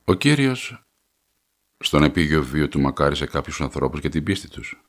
Ο Κύριος στον επίγειο βίο του μακάρισε κάποιους ανθρώπους για την πίστη τους.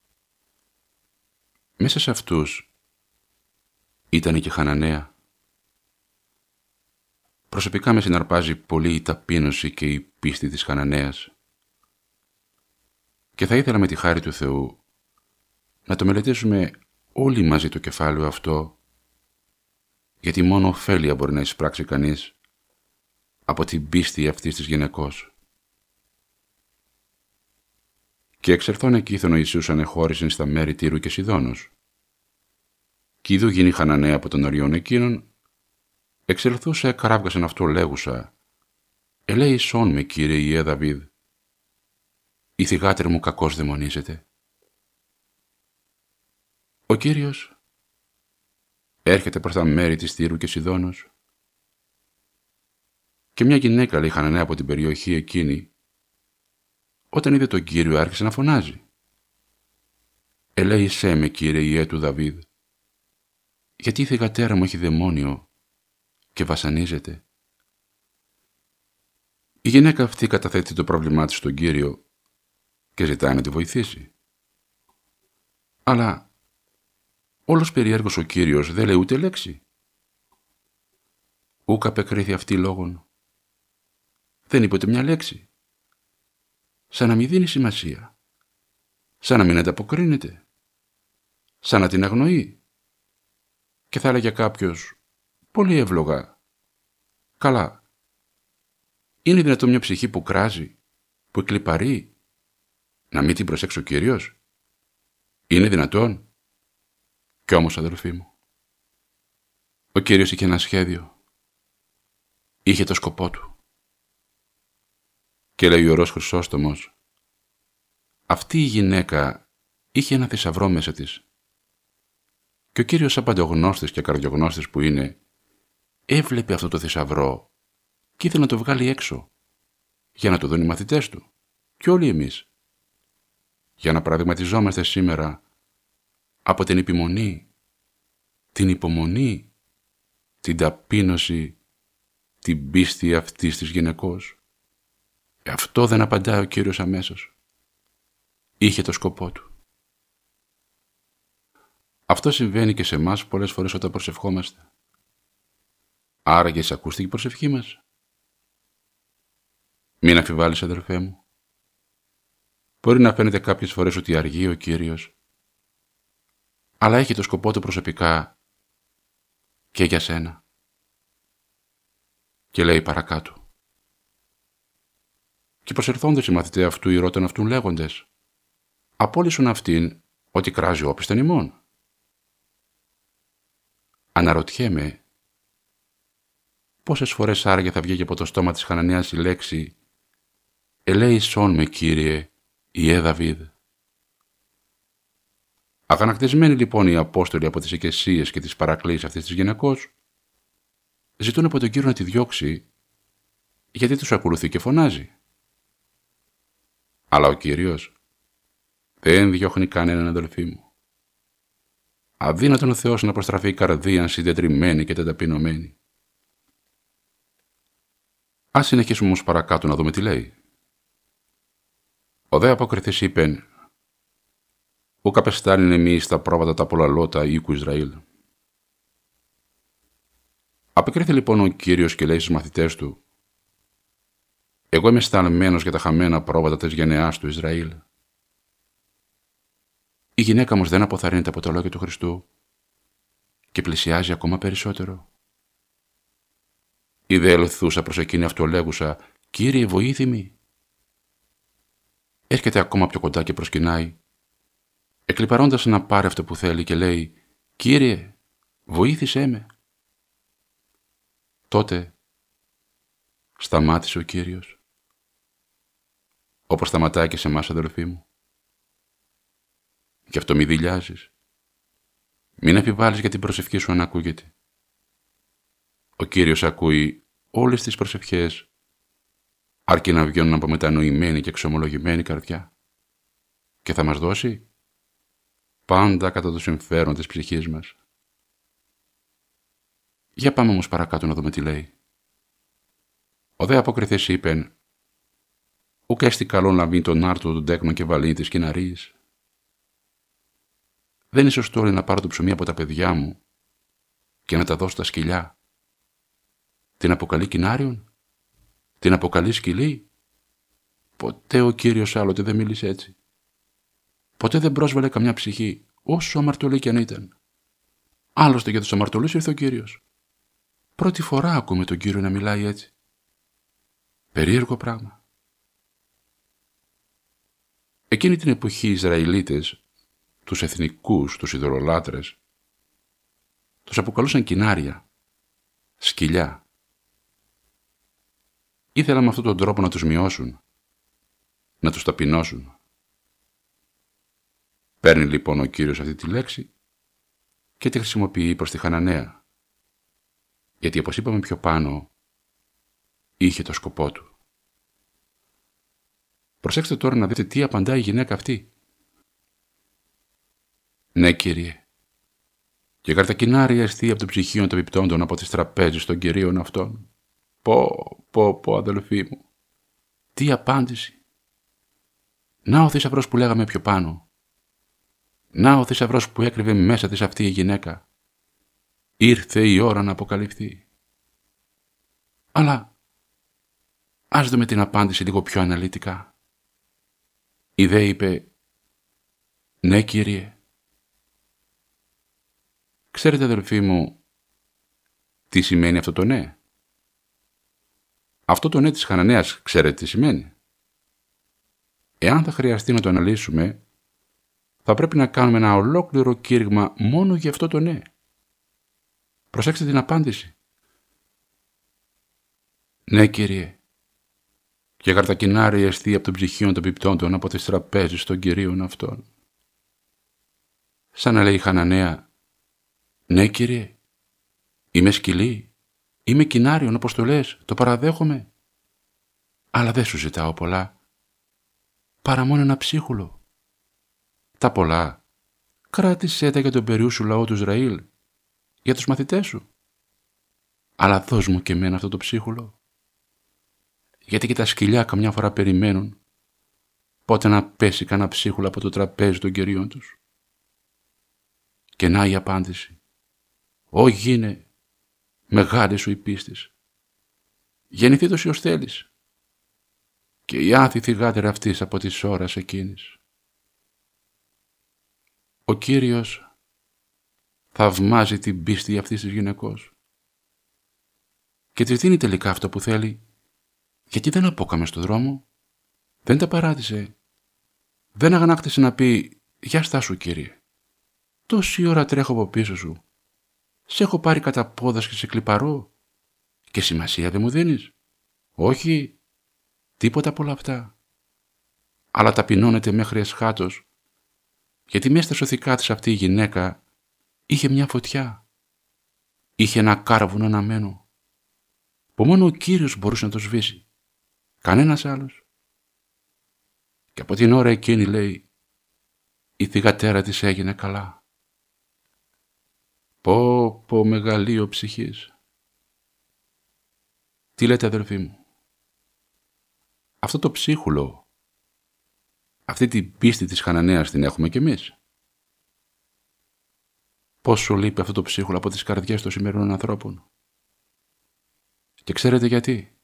Μέσα σε αυτούς ήταν και Χαναναία. Προσωπικά με συναρπάζει πολύ η ταπείνωση και η πίστη της Χαναναίας και θα ήθελα με τη χάρη του Θεού να το μελετήσουμε όλοι μαζί το κεφάλαιο αυτό, γιατί μόνο ωφέλεια μπορεί να εισπράξει κανείς από την πίστη αυτής της γυναικός. Και εξερθών εκείθεν ο Ιησούς ανεχώρησεν στα μέρη Τύρου και Σιδώνος. Κι είδου γίνει Χαναναία από των οριών εκείνων, εξελθούσα εκράβγασεν αυτό λέγουσα, ελέησόν με, Κύριε Ιε Δαβίδ, η θυγάτερ μου κακώς δαιμονίζεται. Ο Κύριος έρχεται προς τα μέρη της Τύρου και Σιδώνος και μια γυναίκα, λέει Χαναναία, από την περιοχή εκείνη, όταν είδε τον Κύριο άρχισε να φωνάζει. Ελέησέ με, Κύριε Ιε του Δαβίδ, γιατί η θυγατέρα μου έχει δαιμόνιο και βασανίζεται. Η γυναίκα αυτή καταθέτει το πρόβλημά της στον Κύριο και ζητάει να τη βοηθήσει. Αλλά όλος περιέργως ο Κύριος δεν λέει ούτε λέξη. Ούκ απεκρίθη αυτή λόγων. Δεν είπε ούτε μια λέξη. Σαν να μην δίνει σημασία. Σαν να μην ανταποκρίνεται. Σαν να την αγνοεί. Και θα έλεγε κάποιος πολύ εύλογα. Καλά. Είναι δυνατόν μια ψυχή που κράζει, που εκλιπαρεί, να μην την προσέξει ο Κύριος? Είναι δυνατόν? Κι όμως, αδελφοί μου, ο Κύριος είχε ένα σχέδιο. Είχε το σκοπό του. Και λέει ο Ιερός Χρυσόστομος, αυτή η γυναίκα είχε ένα θησαυρό μέσα της. Και ο Κύριος, σαν παντογνώστης και καρδιογνώστης που είναι, έβλεπε αυτό το θησαυρό και ήθελε να το βγάλει έξω, για να το δουν οι μαθητές του και όλοι εμείς, για να παραδειγματιζόμαστε σήμερα από την επιμονή, την υπομονή, την ταπείνωση, την πίστη αυτής της γυναικός. Αυτό δεν απαντάει ο Κύριος αμέσως. Είχε το σκοπό του. Αυτό συμβαίνει και σε εμάς πολλές φορές όταν προσευχόμαστε. Άραγε εισακούστηκε η προσευχή μας? Μην αμφιβάλλεις, αδελφέ μου. Μπορεί να φαίνεται κάποιες φορές ότι αργεί ο Κύριος, αλλά έχει το σκοπό του προσωπικά και για σένα. Και λέει παρακάτω. Και προσερθόντες οι μαθητές αυτού ηρώταν αυτούν λέγοντες, απόλυσον αυτήν ότι κράζει όπισθεν ημών. Αναρωτιέμαι πόσες φορές άραγε θα βγήκε από το στόμα της Χαναναίας η λέξη «Ελέησόν με, Κύριε Ιε Δαβίδ». Αγανακτισμένοι λοιπόν οι Απόστολοι από τις οικεσίες και τις παρακλήσεις αυτής της γυναικός, ζητούν από τον Κύριο να τη διώξει, γιατί τους ακολουθεί και φωνάζει. Αλλά ο Κύριος δεν διώχνει κανέναν, αδελφοί μου. Αδύνατον ο Θεός να προστραφεί η καρδία συντετριμμένη και ταπεινωμένη. Ας συνεχίσουμε όμως παρακάτω να δούμε τι λέει. Ο δε αποκριθής είπεν, «Ουκ απεστάνειν εμείς τα πρόβατα τα πολλαλώτα οίκου Ισραήλ». Απεκρίθη λοιπόν ο Κύριος και λέει στους μαθητές του, «Εγώ είμαι σταλμένος για τα χαμένα πρόβατα της γενεάς του Ισραήλ». Η γυναίκα όμως δεν αποθαρρύνεται από τα λόγια του Χριστού και πλησιάζει ακόμα περισσότερο. Η δε ελθούσα προς εκείνη αυτολέγουσα, «Κύριε, βοήθημη». Έρχεται ακόμα πιο κοντά και προσκυνάει, εκλιπαρώντας να πάρει αυτό που θέλει και λέει, «Κύριε, βοήθησέ με». Τότε σταμάτησε ο Κύριος, όπως σταματάει και σε εμάς, αδελφοί μου. Γι' αυτό μη δειλιάζεις. Μην αμφιβάλλεις για την προσευχή σου αν ακούγεται. Ο Κύριος ακούει όλες τις προσευχές, αρκεί να βγαίνουν από μετανοημένη και εξομολογημένη καρδιά. Και θα μας δώσει πάντα κατά το συμφέρον της ψυχής μας. Για πάμε όμως παρακάτω να δούμε τι λέει. Ο δε αποκριθής είπεν, Ουκ έστι καλό να βγει τον άρτο των τέκνων και βαλίνι της κοιναρίας. Δεν είναι σωστό όλοι να πάρω το ψωμί από τα παιδιά μου και να τα δώσω στα σκυλιά. Την αποκαλεί κοινάριον, την αποκαλεί σκυλί. Ποτέ ο Κύριος άλλοτε δεν μίλησε έτσι. Ποτέ δεν πρόσβαλε καμιά ψυχή, όσο αμαρτωλή κι αν ήταν. Άλλωστε για τους αμαρτωλούς ήρθε ο Κύριος. Πρώτη φορά ακούμε τον Κύριο να μιλάει έτσι. Περίεργο πράγμα. Εκείνη την εποχή οι Ισραηλίτες, τους εθνικούς, τους ειδωλολάτρες, τους αποκαλούσαν κοινάρια, σκυλιά. Ήθελαν με αυτόν τον τρόπο να τους μειώσουν, να τους ταπεινώσουν. Παίρνει λοιπόν ο Κύριος αυτή τη λέξη και τη χρησιμοποιεί προς τη Χαναναία, γιατί όπως είπαμε πιο πάνω, είχε το σκοπό του. Προσέξτε τώρα να δείτε τι απαντάει η γυναίκα αυτή. «Ναι, Κύριε, και καρτακινάρια εστί από το ψυχίον των επιπτώντων από τις τραπέζες των κυρίων αυτών». Πω, αδελφοί μου, τι απάντηση. Να ο θησαυρός που λέγαμε πιο πάνω. Να ο θησαυρός που έκρυβε μέσα της αυτή η γυναίκα. Ήρθε η ώρα να αποκαλυφθεί. Αλλά ας δούμε την απάντηση λίγο πιο αναλυτικά. Η δε είπε «Ναι, Κύριε». Ξέρετε, αδελφοί μου, τι σημαίνει αυτό το ναι? Αυτό το ναι της Χαναναίας ξέρετε τι σημαίνει? Εάν θα χρειαστεί να το αναλύσουμε, θα πρέπει να κάνουμε ένα ολόκληρο κήρυγμα μόνο για αυτό το ναι. Προσέξτε την απάντηση. «Ναι, Κύριε, και καρτακινάρια εστί από των ψυχίων των πιπτόντων από τις τραπέζες των κυρίων αυτών». Σαν να λέει η Χαναναία «Ναι, Κύριε, είμαι σκυλή, είμαι κοινάριον όπως το λες, το παραδέχομαι, αλλά δεν σου ζητάω πολλά, παρά μόνο ένα ψίχουλο. Τα πολλά κράτησέ τα για τον περιού σου λαό του Ισραήλ, για τους μαθητές σου. Αλλά δώσ' μου και εμένα αυτό το ψίχουλο, γιατί και τα σκυλιά καμιά φορά περιμένουν πότε να πέσει κανένα ψίχουλο από το τραπέζι των κυρίων τους». Και να η απάντηση. «Ω γίνε, μεγάλη σου η πίστης. Γεννηθεί το ως θέλεις. Και η άθη γάτερα αυτής από τις ώρας εκείνης». Ο Κύριος θαυμάζει την πίστη αυτής της γυναικός και της δίνει τελικά αυτό που θέλει, γιατί δεν απόκαμε στο δρόμο, δεν τα παράτησε, δεν αγανάκτησε να πει «Γεια στάσου, Κύριε, τόση ώρα τρέχω από πίσω σου, σε έχω πάρει κατά πόδας και σε κλιπαρώ και σημασία δεν μου δίνεις». Όχι, τίποτα από όλα αυτά. Αλλά ταπεινώνεται μέχρι εσχάτως, γιατί μέσα στα σωθικά της αυτή η γυναίκα είχε μια φωτιά. Είχε ένα κάρβουνο αναμένο, που μόνο ο Κύριος μπορούσε να το σβήσει. Κανένας άλλος. Και από την ώρα εκείνη, λέει, η θυγατέρα της έγινε καλά. Πω μεγαλείο ψυχής. Τι λέτε, αδελφοί μου? Αυτό το ψίχουλο, αυτή την πίστη της Χαναναίας την έχουμε κι εμείς. Πόσο λείπει αυτό το ψίχουλο από τις καρδιές των σημερινών ανθρώπων. Και ξέρετε γιατί?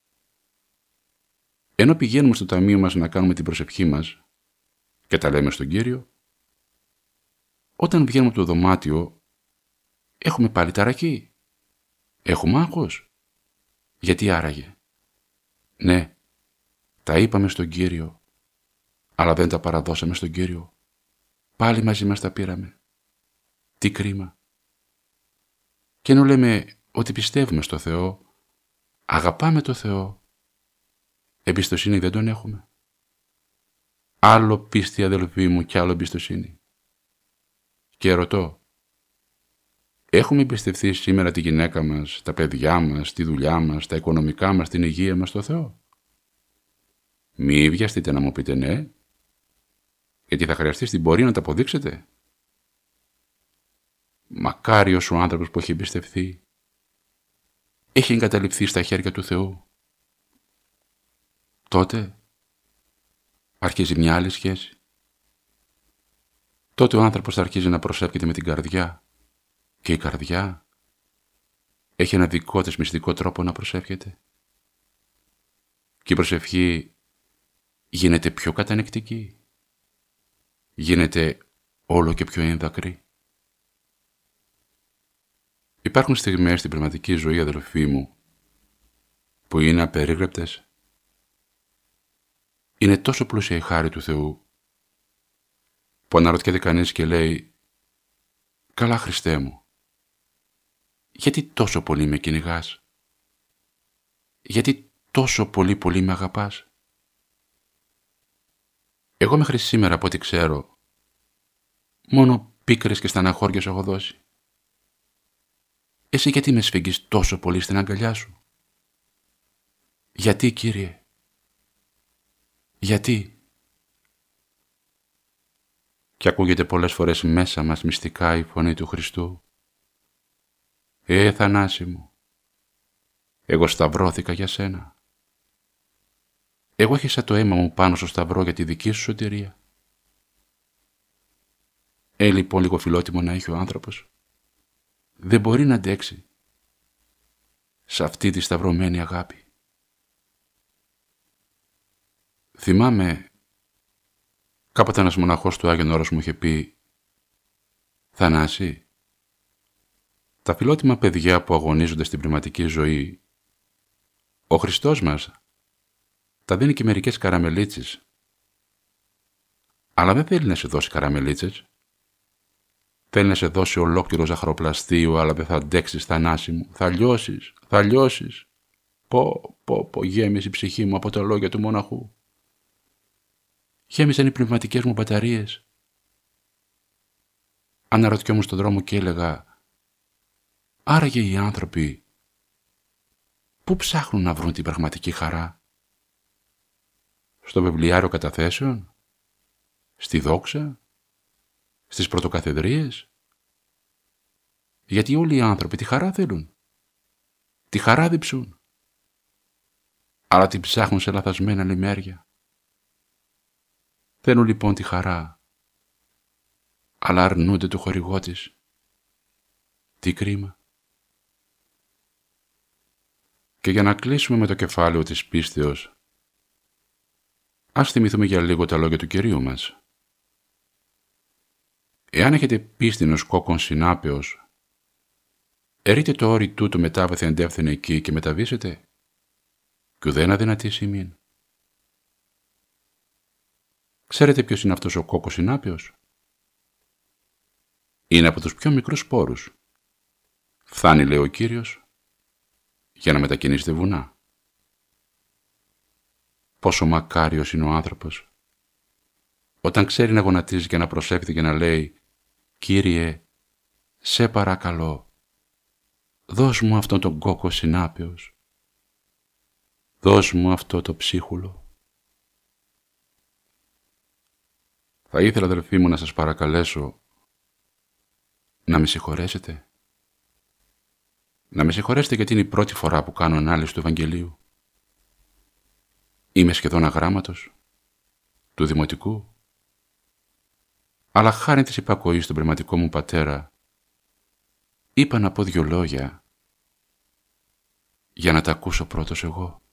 Ενώ πηγαίνουμε στο ταμείο μας να κάνουμε την προσευχή μας και τα λέμε στον Κύριο, όταν βγαίνουμε από το δωμάτιο έχουμε πάλι ταραχή. Έχουμε άγχος. Γιατί άραγε? Ναι, τα είπαμε στον Κύριο, αλλά δεν τα παραδώσαμε στον Κύριο. Πάλι μαζί μας τα πήραμε. Τι κρίμα. Και ενώ λέμε ότι πιστεύουμε στο Θεό, αγαπάμε το Θεό, εμπιστοσύνη δεν τον έχουμε. Άλλο πίστη, αδελφοί μου, και άλλο εμπιστοσύνη. Και ρωτώ, έχουμε εμπιστευτεί σήμερα τη γυναίκα μας, τα παιδιά μας, τη δουλειά μας, τα οικονομικά μας, την υγεία μας στο Θεό? Μη βιαστείτε να μου πείτε ναι, γιατί θα χρειαστεί στην πορεία να τα αποδείξετε. Μακάριος ο άνθρωπος που έχει εμπιστευθεί, έχει εγκαταλειφθεί στα χέρια του Θεού. Τότε αρχίζει μια άλλη σχέση. Τότε ο άνθρωπος θα αρχίζει να προσεύχεται με την καρδιά και η καρδιά έχει ένα δικό της μυστικό τρόπο να προσεύχεται. Και η προσευχή γίνεται πιο κατανεκτική, γίνεται όλο και πιο ένδακρη. Υπάρχουν στιγμές στην πνευματική ζωή, αδελφοί μου, που είναι απερίγραπτες. Είναι τόσο πλούσια η χάρη του Θεού, που αναρωτιέται κανείς και λέει «Καλά, Χριστέ μου, γιατί τόσο πολύ με κυνηγάς? Γιατί τόσο πολύ με αγαπάς? Εγώ μέχρι σήμερα, από ό,τι ξέρω, μόνο πίκρες και στεναχώρια σου έχω δώσει. Εσύ γιατί με σφίγγεις τόσο πολύ στην αγκαλιά σου? Γιατί, Κύριε? Γιατί?» Και ακούγεται πολλές φορές μέσα μας μυστικά η φωνή του Χριστού. Θανάση μου, εγώ σταυρώθηκα για σένα. Εγώ έχισα το αίμα μου πάνω στο σταυρό για τη δική σου σωτηρία. Λοιπόν, λίγο φιλότιμο να έχει ο άνθρωπος. Δεν μπορεί να αντέξει σε αυτή τη σταυρωμένη αγάπη. Θυμάμαι κάποτε ένας μοναχός του Άγιον Όρος μου είχε πει «Θανάση, τα φιλότιμα παιδιά που αγωνίζονται στην πνευματική ζωή, ο Χριστός μας τα δίνει και μερικές καραμελίτσες. Αλλά δεν θέλει να σε δώσει καραμελίτσες. Θέλει να σε δώσει ολόκληρο ζαχαροπλαστείο, αλλά δεν θα αντέξεις, Θανάση μου. Θα λιώσεις. Πω, γέμισε η ψυχή μου από τα λόγια του μοναχού. Γέμισαν οι πνευματικές μου μπαταρίες. Αναρωτιόμουν στον δρόμο και έλεγα «Άραγε οι άνθρωποι πού ψάχνουν να βρουν την πραγματική χαρά? Στο βιβλιάριο καταθέσεων? Στη δόξα? Στις πρωτοκαθεδρίες? Γιατί όλοι οι άνθρωποι τη χαρά θέλουν. Τη χαρά διψούν. Αλλά την ψάχνουν σε λαθασμένα λιμέρια. Θέλουν λοιπόν τη χαρά, αλλά αρνούνται το χορηγό της. Τι κρίμα. Και για να κλείσουμε με το κεφάλαιο της πίστεως, ας θυμηθούμε για λίγο τα λόγια του Κυρίου μας. Εάν έχετε πίστην κόκκον συνάπεως, ερείτε το όρι τούτο μετάβαθε εντεύθυνε εκεί και μεταβήσετε, κι ουδέν αδυνατήσει ημίν. Ξέρετε ποιος είναι αυτός ο κόκκος συνάπεως? Είναι από τους πιο μικρούς σπόρους. Φθάνει, λέει ο Κύριος, για να μετακινήσετε βουνά. Πόσο μακάριος είναι ο άνθρωπος, όταν ξέρει να γονατίζει και να προσεύχεται και να λέει «Κύριε, σε παρακαλώ, δώσ' μου αυτόν τον κόκκο συνάπεως. Δώσ' μου αυτό το ψίχουλο». Θα ήθελα, αδελφοί μου, να σας παρακαλέσω να με συγχωρέσετε. Να με συγχωρέσετε γιατί είναι η πρώτη φορά που κάνω ανάλυση του Ευαγγελίου. Είμαι σχεδόν αγράμματος του δημοτικού. Αλλά χάρη της υπακοής στον πνευματικό μου πατέρα, είπα να πω 2 λόγια για να τα ακούσω πρώτος εγώ.